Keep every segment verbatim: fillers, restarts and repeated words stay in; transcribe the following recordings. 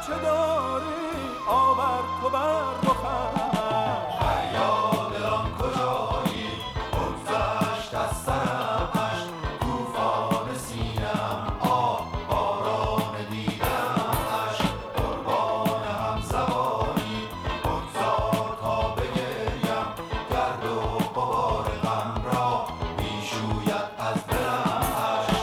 چه داری آور تو بر رخش. فریاد دلم کجایی بگذشت از سرم اشک طوفان سینه‌ام آب باران دیدم اشک قربان همزبانی بگذار تا بگریم گرد و غبار غم را میشوید از دلم اشک.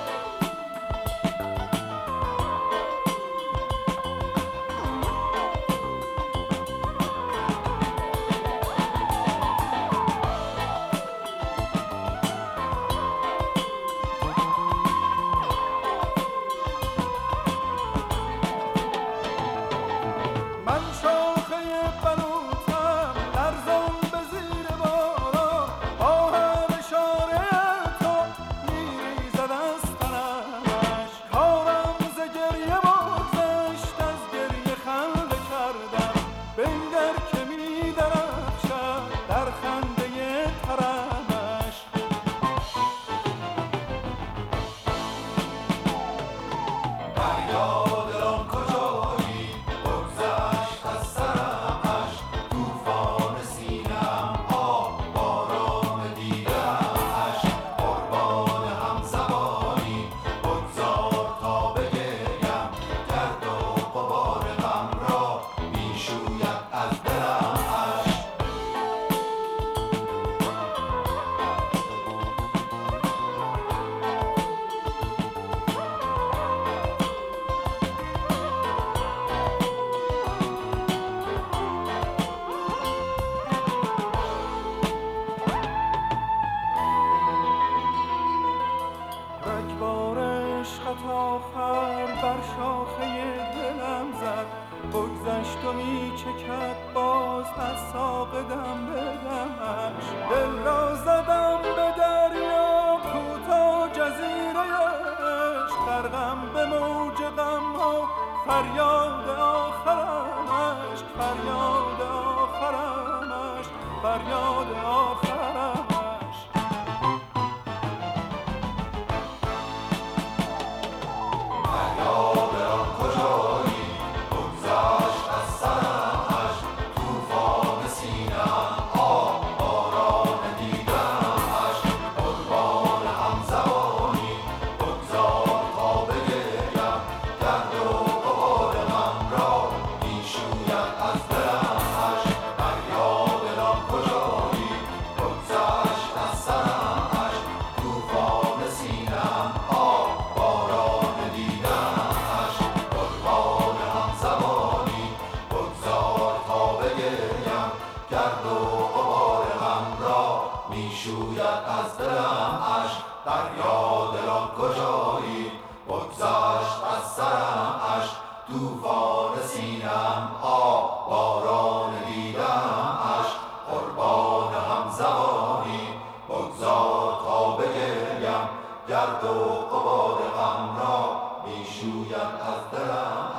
من شاخه بلوطم لرزان به زیر باران با هر اشاره تو میریزد از تنش. کارم ز گریه بگذشت از گریه خنده کردم بنگر که میدرخشد در خنده ترمش. فریاد دلم کجایی بگذشت از سرم اشک طوفان سینه‌ام آب باران دیدم اشک قربان همزبانی بگذار تا بگریم گرد و غبار غم را میشوید از دلم اشک. رگبار عشقت آخر بر شاخه دلم زد بگذشت و میچکد باز از ساق دم به دمش. دل را زدم به دریا کوتا جزیره عشق غرقم به موج غم ها فریاد آخرمش فریاد آخرمش فریاد آخرمش. فریاد دلم کجایی بگذشت از سرم اشک طوفان سینه‌ام آب باران دیدم اشک قربان همزبانی بگذار تا بگریم گرد و غبار غم را میشوید از دلم اشک. فریاد دلم کجایی بگذشت از سرم اشک طوفان سینه‌ام آب باران دیدم اشک قربان همزبانی بگذار تا بگریم گرد و غبار غم را میشوید از دلم اشک. دریا دلم کجایی بگذشت از سرم اشک طوفان سینه‌ام آب باران دیدم اشک قربان همزبانی بگذار تا بگریم گرد و غبار غم را میشوید از دلم